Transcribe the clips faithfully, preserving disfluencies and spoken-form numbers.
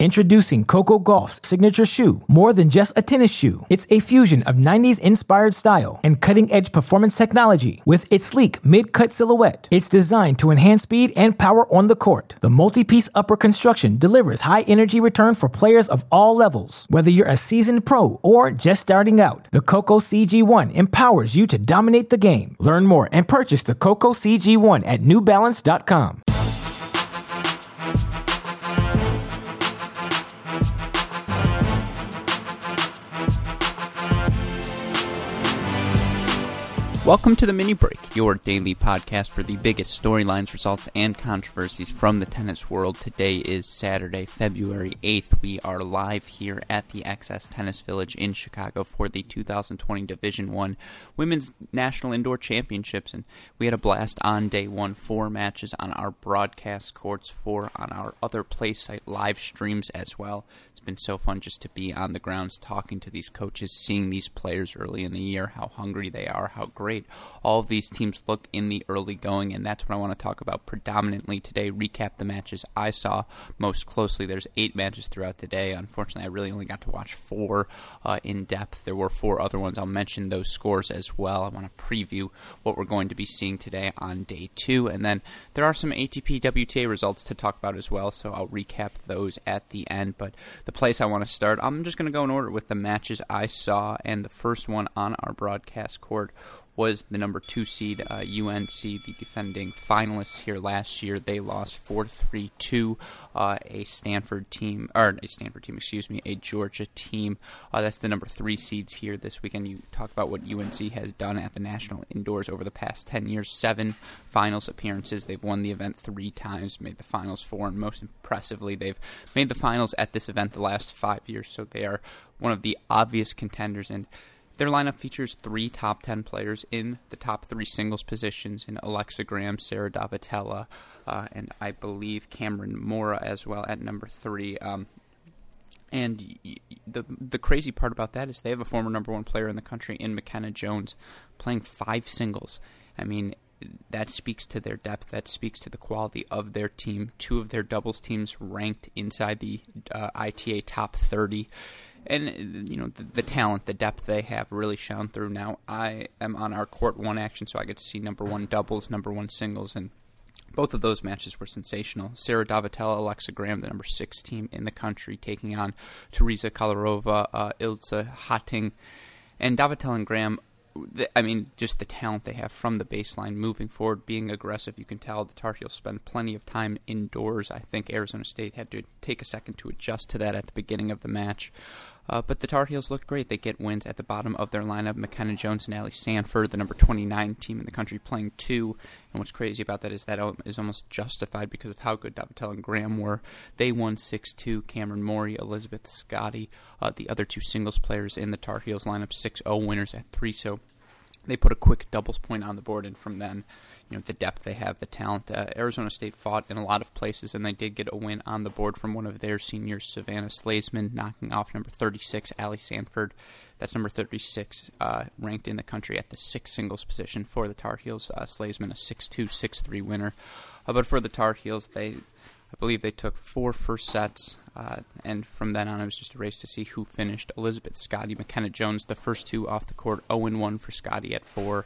Introducing Coco Gauff's signature shoe, more than just a tennis shoe. It's a fusion of nineties-inspired style and cutting-edge performance technology. With its sleek mid-cut silhouette, it's designed to enhance speed and power on the court. The multi-piece upper construction delivers high-energy return for players of all levels. Whether you're a seasoned pro or just starting out, the Coco C G one empowers you to dominate the game. Learn more and purchase the Coco C G one at new balance dot com. Welcome to the Mini Break, your daily podcast for the biggest storylines, results, and controversies from the tennis world. Today is Saturday, February eighth. We are live here at the X S Tennis Village in Chicago for the two thousand twenty Division I Women's National Indoor Championships, and we had a blast on day one. Four matches on our broadcast courts, four on our other play site live streams as well. It's been so fun just to be on the grounds, talking to these coaches, seeing these players early in the year, how hungry they are, how great all of these teams look in the early going, and that's what I want to talk about predominantly today. Recap the matches I saw most closely. There's eight matches throughout the day. Unfortunately, I really only got to watch four uh, in depth. There were four other ones. I'll mention those scores as well. I want to preview what we're going to be seeing today on day two, and then there are some A T P W T A results to talk about as well, so I'll recap those at the end. But the place I want to start, I'm just going to go in order with the matches I saw, and the first one on our broadcast court was the number two seed, uh, U N C, the defending finalists here last year. They lost four three to uh, a Stanford team, or a Stanford team, excuse me, a Georgia team. Uh, that's the number three seeds here this weekend. You talk about what U N C has done at the National Indoors over the past ten years. Seven finals appearances. They've won the event three times, made the finals four, and most impressively, they've made the finals at this event the last five years. So they are one of the obvious contenders, and their lineup features three top ten players in the top three singles positions in Alexa Graham, Sarah Davatella, uh, and I believe Cameron Mora as well at number three. Um, and the the crazy part about that is they have a former number one player in the country in McKenna Jones playing five singles. I mean, that speaks to their depth. That speaks to the quality of their team. Two of their doubles teams ranked inside the uh, I T A top thirty. And, you know, the, the talent, the depth they have really shone through. Now, I am on our court one action, so I get to see number one doubles, number one singles, and both of those matches were sensational. Sarah Davatella, Alexa Graham, the number six team in the country, taking on Teresa Kolarova, uh, Ilse Hatting, and Davatella and Graham. I mean, just the talent they have from the baseline, moving forward, being aggressive. You can tell the Tar Heels spend plenty of time indoors. I think Arizona State had to take a second to adjust to that at the beginning of the match. Uh, but the Tar Heels looked great. They get wins at the bottom of their lineup. McKenna Jones and Allie Sanford, the number twenty-nine team in the country, playing two. And what's crazy about that is that is almost justified because of how good Davatella and Graham were. They won six two. Cameron Mori, Elizabeth Scotty, uh, the other two singles players in the Tar Heels lineup, six oh winners at three. So they put a quick doubles point on the board, and from then, you know, the depth they have, the talent. Uh, Arizona State fought in a lot of places, and they did get a win on the board from one of their seniors, Savannah Slazeman, knocking off number thirty-six, Allie Sanford. That's number thirty-six, uh, ranked in the country at the sixth singles position for the Tar Heels. Uh, Slazeman, a six two, six three winner. Uh, but for the Tar Heels, they, I believe they took four first sets, uh, and from then on it was just a race to see who finished. Elizabeth Scotty, McKenna Jones, the first two off the court, oh and one for Scotty at four,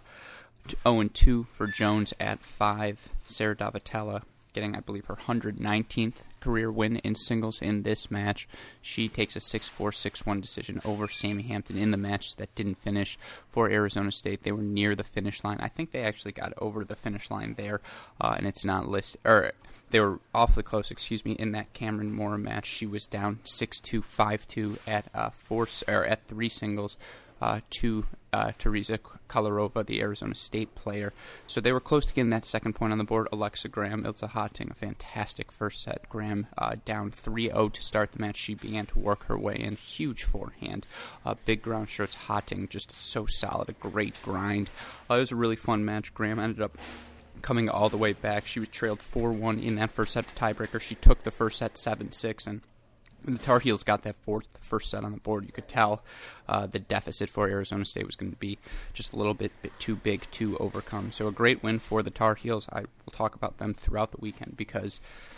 oh and two for Jones at five. Sarah Davatella getting, I believe, her one hundred nineteenth career win in singles in this match. She takes a six four, six one decision over Sammy Hampton in the matches that didn't finish for Arizona State. They were near the finish line. I think they actually got over the finish line there, uh, and it's not listed, or they were awfully close, excuse me, in that Cameron Mora match. She was down six two, five two at uh, four or at three singles. Uh, to uh, Teresa Kolarova, the Arizona State player. So they were close to getting that second point on the board. Alexa Graham, Ilse Hatting, a fantastic first set. Graham uh, down three oh to start the match. She began to work her way in. Huge forehand. Uh, big ground strokes. Hatting just so solid. A great grind. Uh, it was a really fun match. Graham ended up coming all the way back. She was trailed four one in that first set tiebreaker. She took the first set seven six, and when the Tar Heels got that fourth, the first set on the board, you could tell uh, the deficit for Arizona State was going to be just a little bit, bit too big to overcome. So a great win for the Tar Heels. I will talk about them throughout the weekend because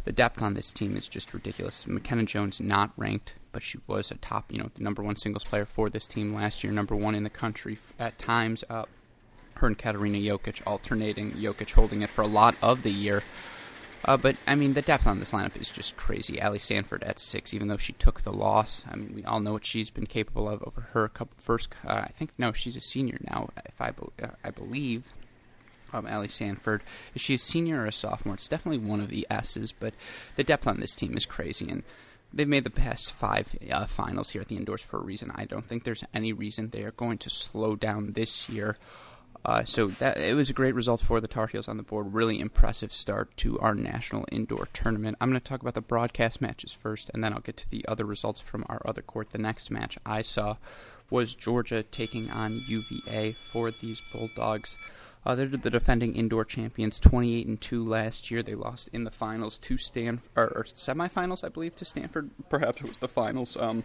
the depth on this team is just ridiculous. McKenna Jones not ranked, but she was a top, you know, the number one singles player for this team last year, number one in the country at times. Uh, her and Katarina Jokic alternating, Jokic holding it for a lot of the year. Uh, but, I mean, the depth on this lineup is just crazy. Allie Sanford at six, even though she took the loss. I mean, we all know what she's been capable of over her couple first. Uh, I think, no, she's a senior now, if I, be, uh, I believe. Um, Allie Sanford. Is she a senior or a sophomore? It's definitely one of the S's, but the depth on this team is crazy, and they've made the past five uh, finals here at the indoors for a reason. I don't think there's any reason they are going to slow down this year. Uh, so that it was a great result for the Tar Heels on the board. Really impressive start to our national indoor tournament. I'm going to talk about the broadcast matches first, and then I'll get to the other results from our other court. The next match I saw was Georgia taking on U V A for these Bulldogs. Uh, they're the defending indoor champions, twenty-eight and two last year. They lost in the finals to Stan or, or semifinals, I believe, to Stanford. Perhaps it was the finals. Um,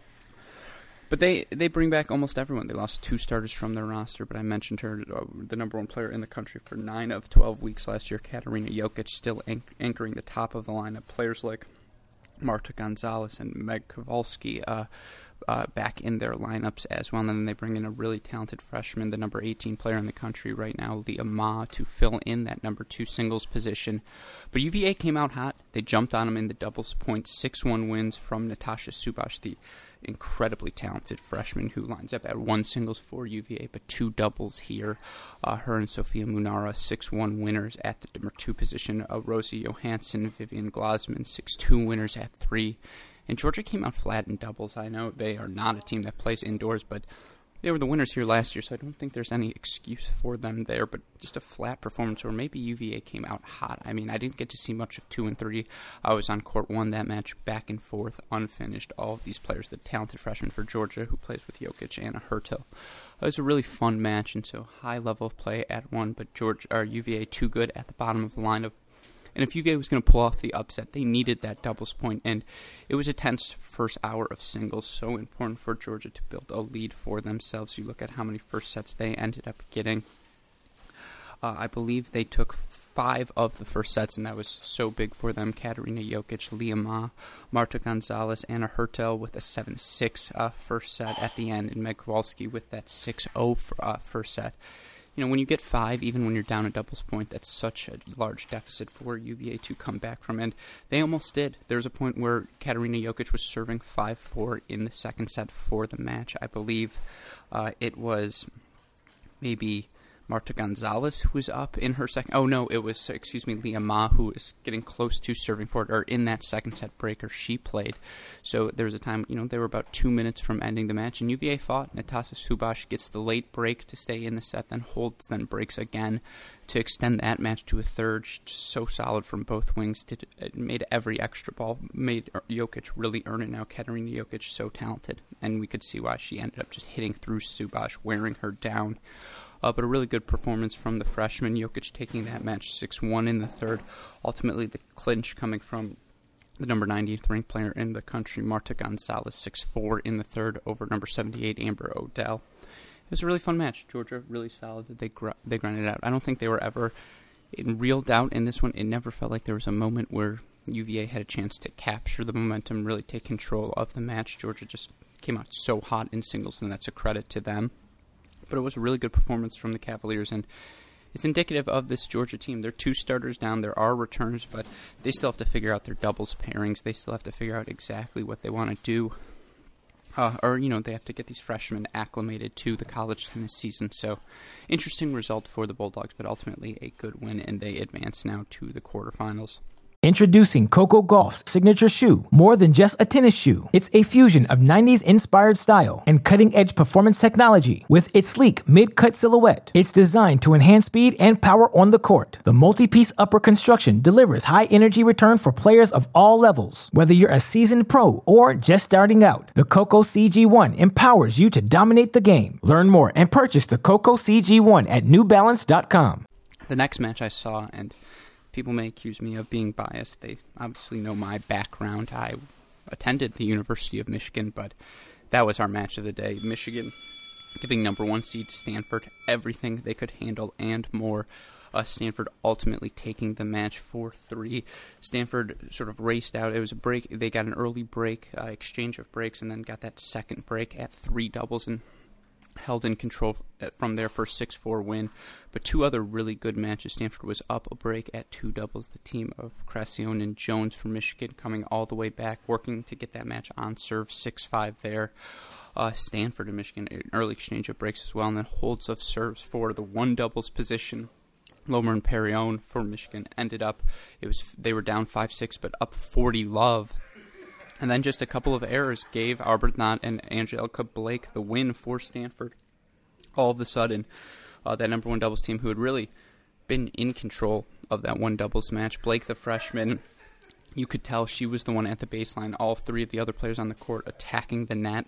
but they, they bring back almost everyone. They lost two starters from their roster, but I mentioned her, uh, the number one player in the country for nine of twelve weeks last year, Katarina Jokic, still anch- anchoring the top of the lineup. Players like Marta Gonzalez and Meg Kowalski uh, uh, back in their lineups as well. And then they bring in a really talented freshman, the number eighteen player in the country right now, Leah Ma, to fill in that number two singles position. But U V A came out hot. They jumped on them in the doubles point, six one wins from Natasha Subash, the incredibly talented freshman who lines up at one singles for U V A, but two doubles here. Uh, her and Sophia Munara, six one winners at the number two position. Uh, Rosie Johansson, Vivian Glasman, six two winners at three. And Georgia came out flat in doubles. I know they are not a team that plays indoors, but they were the winners here last year, so I don't think there's any excuse for them there, but just a flat performance, or maybe U V A came out hot. I mean, I didn't get to see much of two and three. I was on court one that match, back and forth, unfinished. All of these players, the talented freshman for Georgia who plays with Jokic, Anna Hertel. It was a really fun match, and so high level of play at one, but Georgia, or U V A too good at the bottom of the lineup. And if U V A was going to pull off the upset, they needed that doubles point, and it was a tense first hour of singles, so important for Georgia to build a lead for themselves. You look at how many first sets they ended up getting. Uh, I believe they took five of the first sets, and that was so big for them. Katarina Jokic, Leah Ma, Marta Gonzalez, Anna Hertel with a seven six uh, first set at the end, and Meg Kowalski with that six oh uh, first set. You know, when you get five, even when you're down a doubles point, that's such a large deficit for U V A to come back from, and they almost did. There was a point where Katarina Jokic was serving five four in the second set for the match. I believe uh, it was maybe Marta Gonzalez who was up in her second. Oh, no, it was, excuse me, Leah Ma, who was getting close to serving for it, or in that second set breaker she played. So there was a time, you know, they were about two minutes from ending the match, and U V A fought. Natasha Subash gets the late break to stay in the set, then holds, then breaks again to extend that match to a third. Just so solid from both wings. Did, it made every extra ball, made Jokic really earn it now. Katarina Jokic, so talented, and we could see why she ended up just hitting through Subash, wearing her down. Uh, but a really good performance from the freshman. Jokic taking that match six one in the third. Ultimately, the clinch coming from the number ninety-eighth ranked player in the country, Marta Gonzalez, six four in the third over number seventy-eight, Amber Odell. It was a really fun match. Georgia really solid. They gr- they grinded out. I don't think they were ever in real doubt in this one. It never felt like there was a moment where U V A had a chance to capture the momentum, really take control of the match. Georgia just came out so hot in singles, and that's a credit to them. But it was a really good performance from the Cavaliers, and it's indicative of this Georgia team. There are two starters down. There are returns, but they still have to figure out their doubles pairings. They still have to figure out exactly what they want to do. Uh, or, you know, they have to get these freshmen acclimated to the college tennis season. So, interesting result for the Bulldogs, but ultimately a good win, and they advance now to the quarterfinals. Introducing Coco Gauff's signature shoe, more than just a tennis shoe. It's a fusion of nineties-inspired style and cutting-edge performance technology. With its sleek mid-cut silhouette, it's designed to enhance speed and power on the court. The multi-piece upper construction delivers high-energy return for players of all levels. Whether you're a seasoned pro or just starting out, the Coco C G one empowers you to dominate the game. Learn more and purchase the Coco C G one at new balance dot com. The next match I saw, and people may accuse me of being biased. They obviously know my background. I attended the University of Michigan, but that was our match of the day. Michigan giving number one seed Stanford everything they could handle and more. Uh, Stanford ultimately taking the match four three. Stanford sort of raced out. It was a break. They got an early break, uh, exchange of breaks, and then got that second break at three doubles and held in control from there for a six four win. But two other really good matches. Stanford was up a break at two doubles. The team of Cracione and Jones from Michigan coming all the way back, working to get that match on serve, six five there. Uh, Stanford and Michigan, an early exchange of breaks as well, and then holds of serves for the one doubles position. Lomer and Perrione for Michigan ended up, it was they were down five six, but up forty love. And then just a couple of errors gave Arbuthnot and Angelica Blake the win for Stanford. All of a sudden, uh, that number one doubles team who had really been in control of that one doubles match, Blake the freshman, you could tell she was the one at the baseline, all three of the other players on the court attacking the net.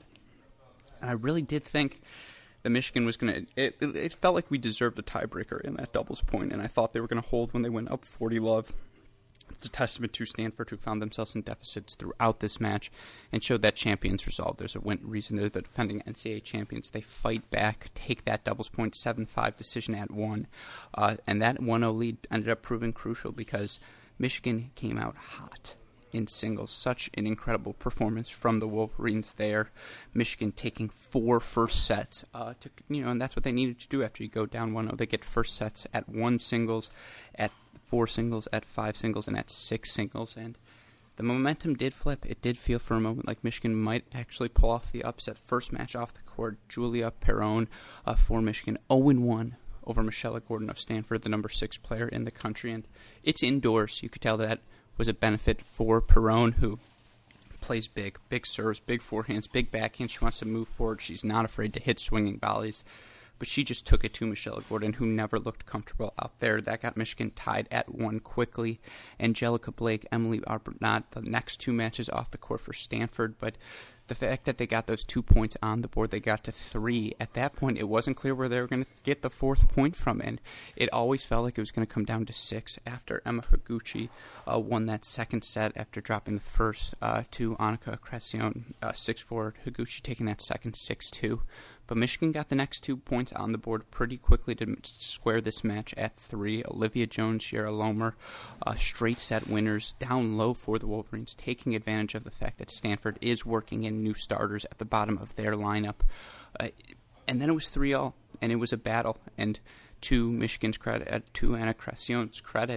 And I really did think that Michigan was going to, it, it, it felt like we deserved a tiebreaker in that doubles point, and I thought they were going to hold when they went up forty love. It's a testament to Stanford, who found themselves in deficits throughout this match and showed that champions resolve. There's a win- reason they're the defending N C double A champions. They fight back, take that doubles point, seven five decision at one. Uh, and that one oh lead ended up proving crucial because Michigan came out hot in singles. Such an incredible performance from the Wolverines there. Michigan taking four first sets, uh, to, you know, and that's what they needed to do after you go down one oh. They get first sets at one singles, at four singles, at five singles, and at six singles. And the momentum did flip. It did feel for a moment like Michigan might actually pull off the upset. First match off the court, Julia Perrone uh, for Michigan, oh one over Michelle Gordon of Stanford, the number six player in the country. And it's indoors. You could tell that was a benefit for Perrone, who plays big, big serves, big forehands, big backhands. She wants to move forward. She's not afraid to hit swinging volleys. But she just took it to Michelle Gordon, who never looked comfortable out there. That got Michigan tied at one quickly. Angelica Blake, Emily Arbuthnot, the next two matches off the court for Stanford. But the fact that they got those two points on the board, they got to three. At that point, it wasn't clear where they were going to get the fourth point from, and it always felt like it was going to come down to six after Emma Higuchi uh, won that second set after dropping the first uh, to Annika Cracione, uh, six four, Higuchi taking that second six two. But Michigan got the next two points on the board pretty quickly to square this match at three. Olivia Jones, Sierra Lomer, uh, straight set winners, down low for the Wolverines, taking advantage of the fact that Stanford is working in new starters at the bottom of their lineup. Uh, and then it was three all, and it was a battle. And to Michigan's credit, uh, to Anna Cracione's credit,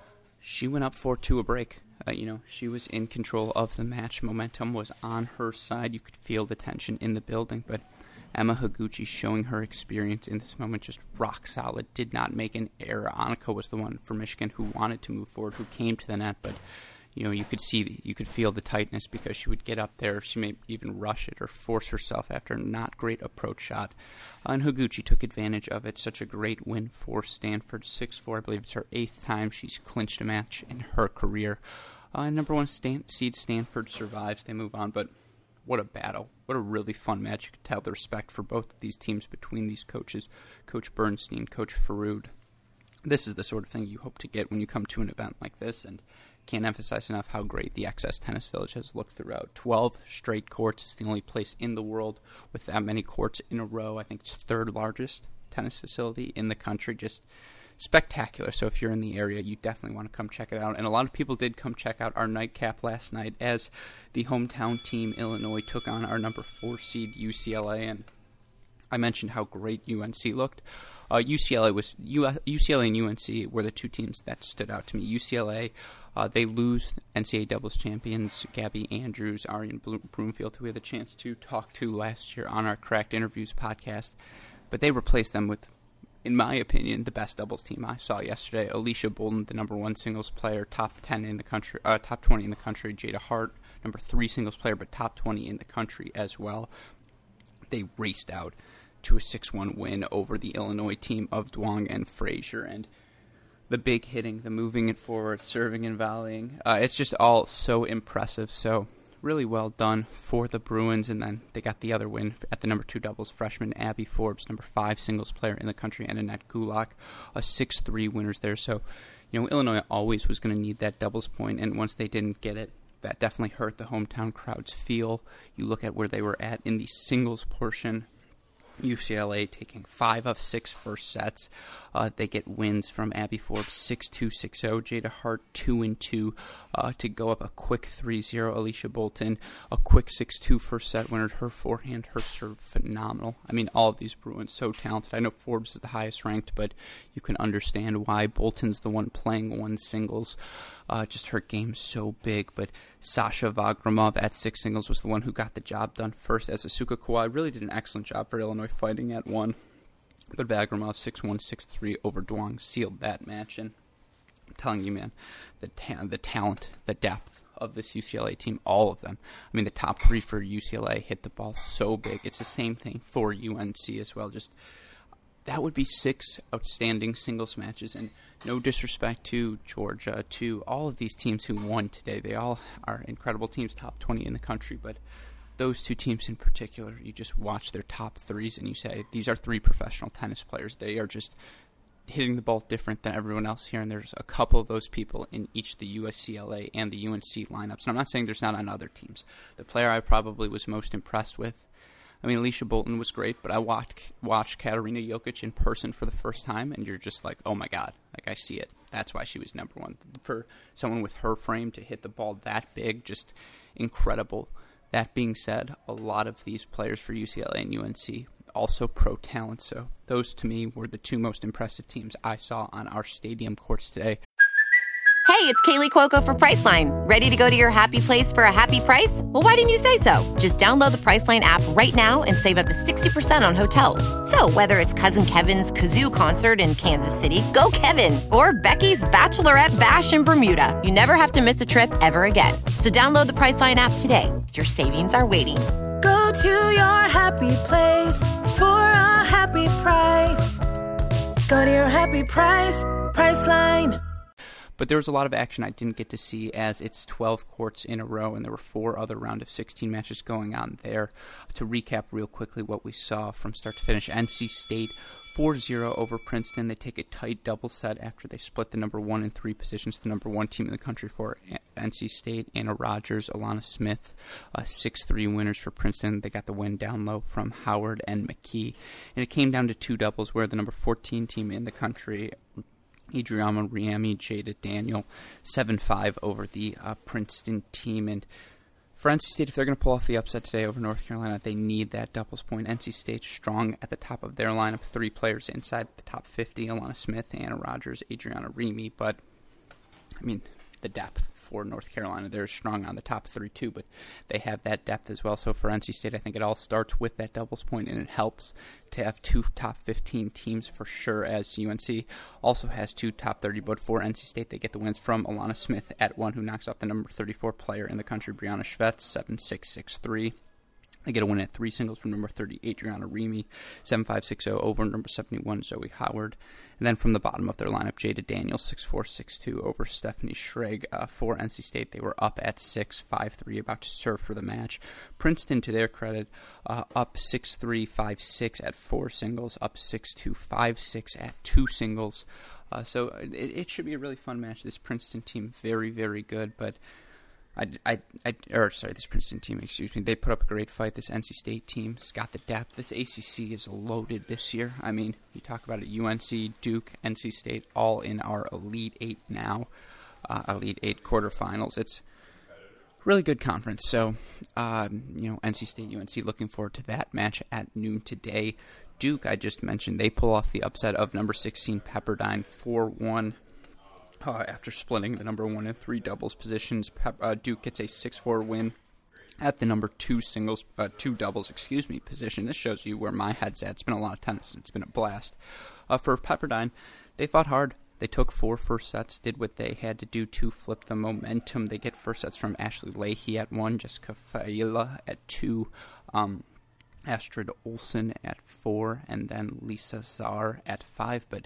she went up four two a break. Uh, you know, she was in control of the match. Momentum was on her side. You could feel the tension in the building, but Emma Higuchi showing her experience in this moment, just rock solid, did not make an error. Annika was the one for Michigan who wanted to move forward, who came to the net, but you know, you could see, you could feel the tightness because she would get up there, she may even rush it or force herself after a not great approach shot. Uh, and Higuchi took advantage of it. Such a great win for Stanford, six four. I believe it's her eighth time she's clinched a match in her career. Uh, and number one Stan- seed Stanford survives. They move on, but what a battle. What a really fun match. You could tell the respect for both of these teams between these coaches, Coach Bernstein, Coach Faroud. This is the sort of thing you hope to get when you come to an event like this, and can't emphasize enough how great the X S Tennis Village has looked throughout. twelve straight courts. It's the only place in the world with that many courts in a row. I think it's third largest tennis facility in the country. Just spectacular. So if you're in the area, you definitely want to come check it out. And a lot of people did come check out our nightcap last night as the hometown team, Illinois, took on our number four seed, U C L A. And I mentioned how great U N C looked. Uh, U C L A was U C L A and U N C were the two teams that stood out to me. U C L A, uh, they lose N C double A doubles champions Gabby Andrews, Arian Broomfield, who we had the chance to talk to last year on our Cracked Interviews podcast. But they replaced them with, in my opinion, the best doubles team I saw yesterday. Alicia Bolden, the number one singles player, top ten in the country, uh, top twenty in the country. Jada Hart, number three singles player, but top twenty in the country as well. They raced out to a six one win over the Illinois team of Duong and Frazier. And the big hitting, the moving it forward, serving and volleying, uh, it's just all so impressive. So really well done for the Bruins. And then they got the other win at the number two doubles, freshman Abby Forbes, number five singles player in the country, and Annette Gulak, a six three winners there. So, you know, Illinois always was going to need that doubles point, and once they didn't get it, that definitely hurt the hometown crowd's feel. You look at where they were at in the singles portion. U C L A taking five of six first sets. Uh, they get wins from Abby Forbes six two, six oh, Jada Hart two and two uh, to go up a quick three zero. Alicia Bolton, a quick six two first set winner. Her forehand, her serve, phenomenal. I mean, all of these Bruins so talented. I know Forbes is the highest ranked, but you can understand why Bolton's the one playing one singles. Uh, just her game so big, but Sasha Vagramov at six singles was the one who got the job done first, as Asuka Kawai really did an excellent job for Illinois fighting at one. But Vagramov six one, six three over Duong sealed that match, and I'm telling you, man, the ta- the talent, the depth of this U C L A team, all of them. I mean, the top three for U C L A hit the ball so big. It's the same thing for U N C as well. Just that would be six outstanding singles matches, and no disrespect to Georgia, to all of these teams who won today. They all are incredible teams, top twenty in the country, but those two teams in particular, you just watch their top threes and you say, these are three professional tennis players. They are just hitting the ball different than everyone else here, and there's a couple of those people in each of the U S C L A and the U N C lineups. And I'm not saying there's not on other teams. The player I probably was most impressed with, I mean, Alicia Bolton was great, but I watched watched Katarina Jokic in person for the first time, and you're just like, oh my God, like I see it. That's why she was number one. For someone with her frame to hit the ball that big, just incredible. That being said, a lot of these players for U C L A and U N C also pro talent, so those to me were the two most impressive teams I saw on our stadium courts today. Hey, it's Kaylee Cuoco for Priceline. Ready to go to your happy place for a happy price? Well, why didn't you say so? Just download the Priceline app right now and save up to sixty percent on hotels. So whether it's Cousin Kevin's Kazoo Concert in Kansas City, go Kevin, or Becky's Bachelorette Bash in Bermuda, you never have to miss a trip ever again. So download the Priceline app today. Your savings are waiting. Go to your happy place for a happy price. Go to your happy price, Priceline. But there was a lot of action I didn't get to see, as it's twelve courts in a row, and there were four other round of sixteen matches going on there. To recap real quickly what we saw from start to finish, N C State four zero over Princeton. They take a tight double set after they split the number one and three positions. The number one team in the country for N C State, Anna Rogers, Alana Smith, uh, six three winners for Princeton. They got the win down low from Howard and McKee. And it came down to two doubles, where the number fourteen team in the country, Adriana Riami, Jada Daniel, seven five over the uh, Princeton team. And for N C State, if they're going to pull off the upset today over North Carolina, they need that doubles point. N C State strong at the top of their lineup, three players inside the top fifty, Alana Smith, Anna Rogers, Adriana Riami. But, I mean, the depth for North Carolina, they're strong on the top three too, but they have that depth as well. So for N C State, I think it all starts with that doubles point, and it helps to have two top fifteen teams for sure, as U N C also has two top thirty. But for N C State, they get the wins from Alana Smith at one, who knocks off the number thirty-four player in the country, Brianna Schvetz, seven six, six three. They get a win at three singles from number thirty, Adriana Riami, seven five, six oh over number seventy-one, Zoe Howard. And then from the bottom of their lineup, Jada Daniels, six four, six two over Stephanie Schrag. Uh, for N C State, they were up at six five three, about to serve for the match. Princeton, to their credit, uh, up six three, five six at four singles, up six two, five six at two singles. Uh, so it, it should be a really fun match. This Princeton team, very, very good, but I, I, I, or sorry, this Princeton team, excuse me, they put up a great fight. This N C State team has got the depth. This A C C is loaded this year. I mean, you talk about it, U N C, Duke, N C State, all in our Elite Eight now, uh, Elite Eight quarterfinals. It's a really good conference. So, um, you know, N C State, U N C, looking forward to that match at noon today. Duke, I just mentioned, they pull off the upset of number sixteen Pepperdine, four one. Uh, after splitting the number one and three doubles positions, Pep, uh, Duke gets a six four win at the number two singles, uh, two doubles, excuse me, position. This shows you where my head's at. It's been a lot of tennis, and it's been a blast. Uh, for Pepperdine, they fought hard. They took four first sets, did what they had to do to flip the momentum. They get first sets from Ashley Leahy at one, Jessica Faila at two, um, Astrid Olsen at four, and then Lisa Czar at five. But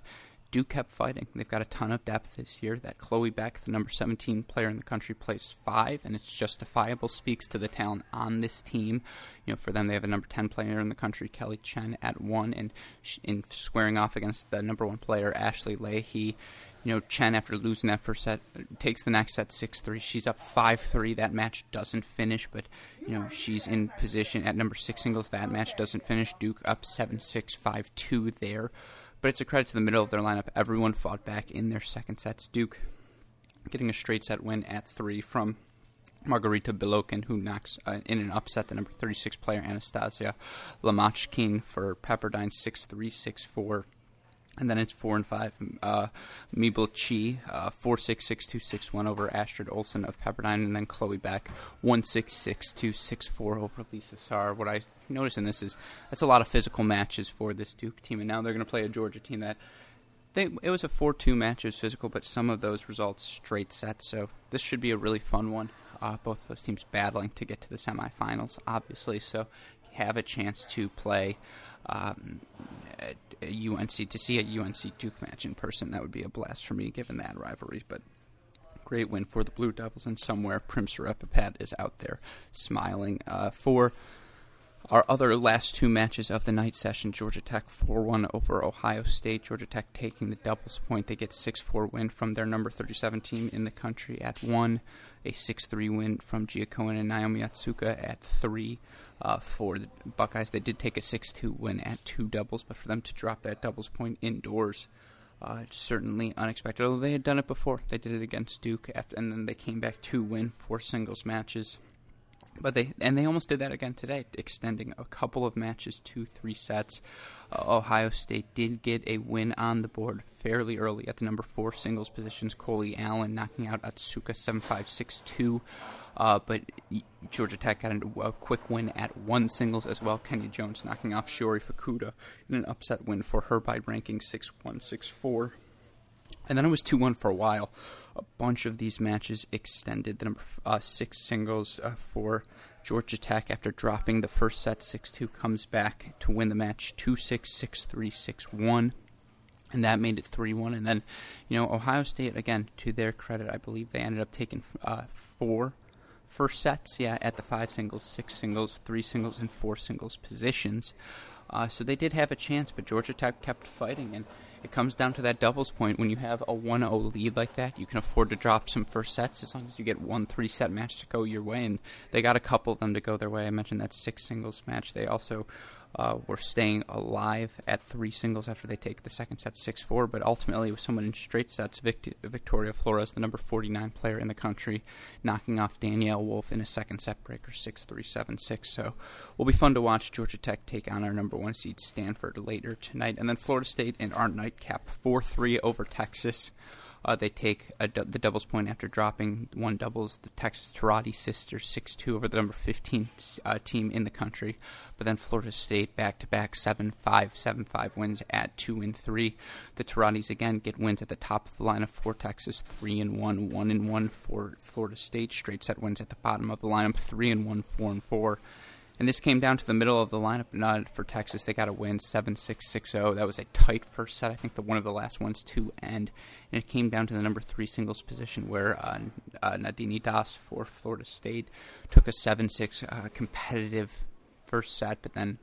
Duke kept fighting. They've got a ton of depth this year. That Chloe Beck, the number seventeen player in the country, plays five, and it's justifiable. Speaks to the talent on this team. You know, for them, they have a number ten player in the country, Kelly Chen, at one, and in squaring off against the number one player, Ashley Leahy. You know, Chen, after losing that first set, takes the next set six three. She's up five three. That match doesn't finish, but, you know, she's in position at number six singles. That match doesn't finish. Duke up seven six, five two there. But it's a credit to the middle of their lineup. Everyone fought back in their second sets. Duke getting a straight set win at three from Margarita Bilokin, who knocks uh, in an upset the number thirty-six player, Anastasia Lamachkin, for Pepperdine six three, six four. And then it's four and five. Uh, Mibel Chi, uh, four six, six two, six one over Astrid Olsen of Pepperdine. And then Chloe Beck, one six, six two, six four over Lisa Saar. What I notice in this is that's a lot of physical matches for this Duke team. And now they're going to play a Georgia team that they, it was a four two match. It was physical, but some of those results straight sets. So this should be a really fun one. Uh, both of those teams battling to get to the semifinals, obviously. So have a chance to play um, U N C, to see a U N C Duke match in person. That would be a blast for me, given that rivalry. But great win for the Blue Devils, and somewhere Prim Sarapapat is out there smiling. Uh, for our other last two matches of the night session, Georgia Tech four one over Ohio State. Georgia Tech taking the doubles point. They get a six four win from their number thirty-seven team in the country at one. A six three win from Gia Cohen and Naomi Atsuka at three. Uh, for the Buckeyes, they did take a six two win at two doubles, but for them to drop that doubles point indoors, uh, certainly unexpected. Although they had done it before. They did it against Duke, after, and then they came back to win four singles matches. But they and they almost did that again today, extending a couple of matches to three sets. Uh, Ohio State did get a win on the board fairly early at the number four singles positions. Coley Allen knocking out Atsuka seven five, six two. Uh, but Georgia Tech got a quick win at one singles as well. Kenya Jones knocking off Shiori Fukuda in an upset win for her by ranking six one, six four. And then it was two one for a while. A bunch of these matches extended. The number uh, six singles uh, for Georgia Tech, after dropping the first set six two, comes back to win the match two six, six three, six one. And that made it three one. And then, you know, Ohio State, again, to their credit, I believe they ended up taking uh, four first sets, yeah, at the five singles, six singles, three singles, and four singles positions. Uh, so they did have a chance, but Georgia Tech kept fighting, and it comes down to that doubles point. When you have a one oh lead like that, you can afford to drop some first sets as long as you get one three-set match to go your way, and they got a couple of them to go their way. I mentioned that six singles match. They also uh, were staying alive at three singles after they take the second set six four, but ultimately with someone in straight sets, Vict- Victoria Flores, the number forty-nine player in the country, knocking off Danielle Wolf in a second set breaker six three, seven six. So will be fun to watch Georgia Tech take on our number one seed Stanford later tonight. And then Florida State in our nightcap, four three over Texas. Uh, they take a, the doubles point after dropping one doubles. The Texas Tarati sisters six two over the number fifteen uh, team in the country. But then Florida State back-to-back seven five, seven five wins at two and three. The Taratis again get wins at the top of the lineup for Texas, three and one, one and one for Florida State. Straight set wins at the bottom of the lineup, three and one, four and four. And this came down to the middle of the lineup. Not for Texas, they got a win, seven six, six oh. That was a tight first set. I think the one of the last ones to end. And it came down to the number three singles position, where uh, uh, Nadine Das for Florida State took a seven six uh, competitive first set, but then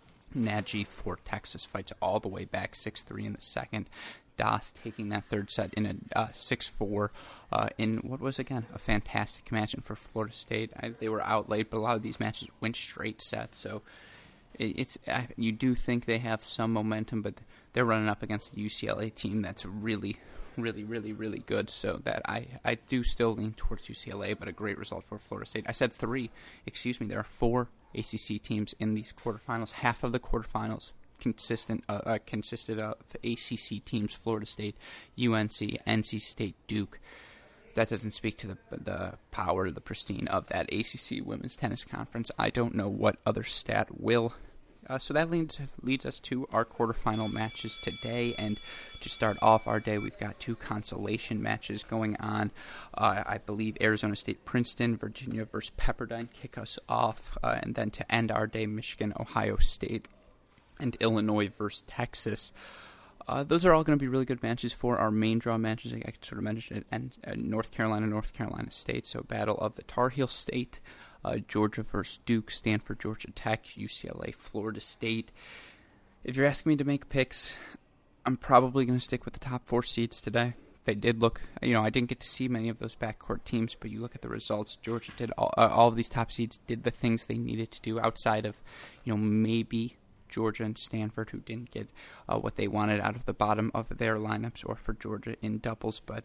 Nagy for Texas fights all the way back, six three in the second. Das taking that third set in a uh, six four uh, in what was, again, a fantastic match. And for Florida State, I, they were out late, but a lot of these matches went straight sets. So it, it's uh, you do think they have some momentum, but they're running up against a U C L A team that's really, really, really, really good. So that I, I do still lean towards U C L A, but a great result for Florida State. I said three. Excuse me. There are four A C C teams in these quarterfinals. Half of the quarterfinals consistent uh, uh, consisted of A C C teams: Florida State, U N C, N C State, Duke. That doesn't speak to the the power, the pristine of that A C C Women's Tennis Conference. I don't know what other stat will. Uh, so that leads leads us to our quarterfinal matches today. And to start off our day, we've got two consolation matches going on. Uh, I believe Arizona State, Princeton, Virginia versus Pepperdine kick us off. Uh, and then to end our day, Michigan, Ohio State, and Illinois versus Texas. Uh, those are all going to be really good matches for our main draw matches. I sort of mentioned it, and uh, North Carolina, North Carolina State. So battle of the Tar Heel State, uh, Georgia versus Duke, Stanford, Georgia Tech, U C L A, Florida State. If you're asking me to make picks, I'm probably going to stick with the top four seeds today. They did look, you know, I didn't get to see many of those backcourt teams, but you look at the results. Georgia did all, uh, all of these top seeds did the things they needed to do outside of, you know, maybe Georgia and Stanford, who didn't get uh, what they wanted out of the bottom of their lineups, or for Georgia in doubles. But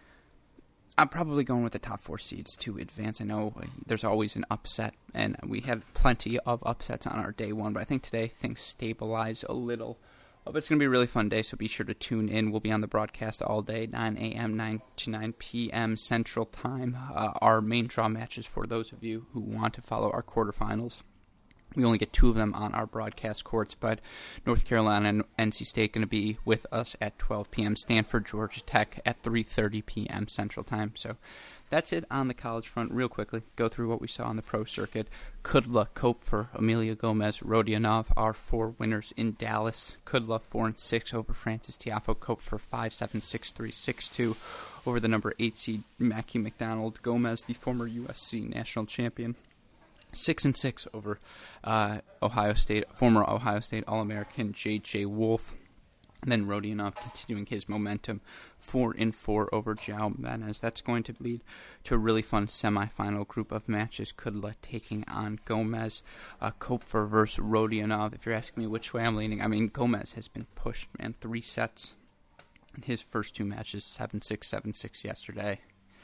I'm probably going with the top four seeds to advance. I know there's always an upset, and we had plenty of upsets on our day one, but I think today things stabilize a little. But it's going to be a really fun day, so be sure to tune in. We'll be on the broadcast all day, nine a.m., nine to nine p.m. Central Time. Uh, our main draw matches for those of you who want to follow our quarterfinals. We only get two of them on our broadcast courts, but North Carolina and N C State going to be with us at twelve p.m. Stanford, Georgia Tech at three thirty p.m. Central Time. So that's it on the college front. Real quickly, go through what we saw on the pro circuit. Kudla, Kopfer, Amelia Gomez, Rodionov, our four winners in Dallas. Kudla four and six over Frances Tiafoe. Kopfer five seven six three six two over the number eight seed Mackie McDonald. Gomez, the former U S C national champion, Six and six over uh, Ohio State, former Ohio State All-American J J Wolf. And then Rodionov continuing his momentum, four and four over João Menezes. That's going to lead to a really fun semifinal group of matches. Kudla taking on Gomez, uh, Kopfer versus Rodionov. If you're asking me which way I'm leaning, I mean, Gomez has been pushed, man, three sets in his first two matches, seven six, seven six yesterday.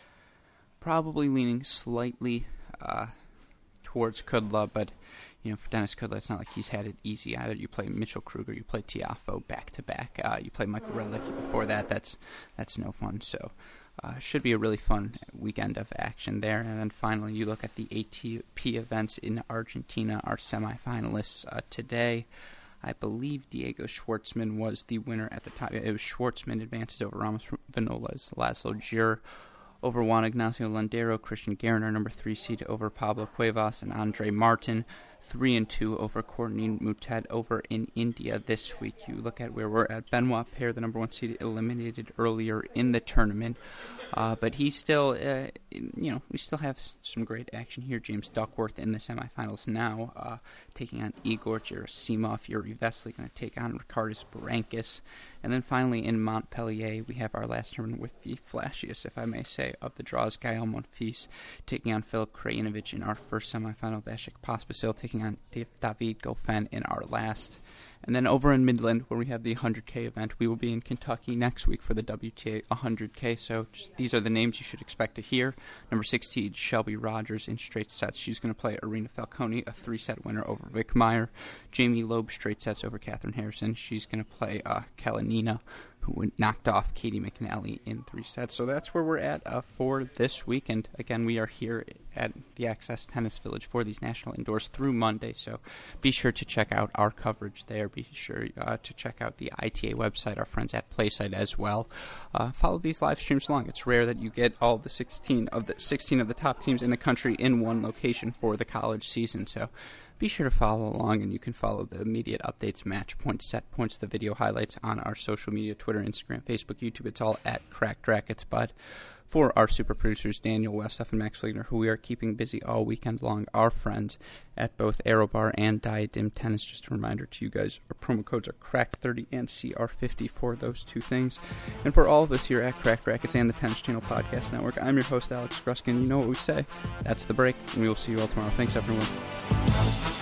Probably leaning slightly Uh, towards Kudla, but you know, for Dennis Kudla, it's not like he's had it easy either. You play Mitchell Kruger, you play Tiafoe back to back, uh, you play Michael Redlicki before that. That's that's no fun. So, uh, should be a really fun weekend of action there. And then finally, you look at the A T P events in Argentina. Our semifinalists uh, today. I believe Diego Schwartzman was the winner at the top. It was Schwartzman advances over Ramos Vinolas, Laszlo Djere over Juan Ignacio Londero, Christian Garner, number three seed, over Pablo Cuevas, and Andre Martin, three and two over Courtney Moutet over in India this week. You look at where we're at. Benoit Paire, the number one seed, eliminated earlier in the tournament, uh, but he still, uh, you know, we still have some great action here. James Duckworth in the semifinals now, uh, taking on Igor Gerasimov. Yuri Vesely going to take on Ricardus Berankis. And then finally in Montpellier, we have our last tournament with the flashiest, if I may say, of the draws. Gael Monfils taking on Filip Krajinovic in our first semifinal. Vasek Pospisil taking on David Goffin in our last. And then over in Midland, where we have the one hundred K event, we will be in Kentucky next week for the W T A one hundred K. So just, these are the names you should expect to hear. Number sixteen, Shelby Rogers in straight sets. She's going to play Arena Falcone, a three-set winner over Vic Meyer. Jamie Loeb, straight sets over Catherine Harrison. She's going to play uh, Kalinina, who knocked off Katie McNally in three sets. So that's where we're at uh, for this weekend. Again, we are here at the Access Tennis Village for these national indoors through Monday. So be sure to check out our coverage there. Be sure uh, to check out the I T A website, our friends at Playside as well. Uh, follow these live streams along. It's rare that you get all the sixteen of the sixteen of the top teams in the country in one location for the college season. So be sure to follow along, and you can follow the immediate updates, match points, set points, the video highlights on our social media, Twitter, Instagram, Facebook, YouTube. It's all at Cracked Rackets. But for our super producers, Daniel Westhoff and Max Fligner, who we are keeping busy all weekend long, our friends at both Aerobar and Diadem Tennis. Just a reminder to you guys, our promo codes are Cracked thirty and C R fifty for those two things. And for all of us here at Cracked Rackets and the Tennis Channel Podcast Network, I'm your host, Alex Gruskin. You know what we say. That's the break, and we will see you all tomorrow. Thanks, everyone.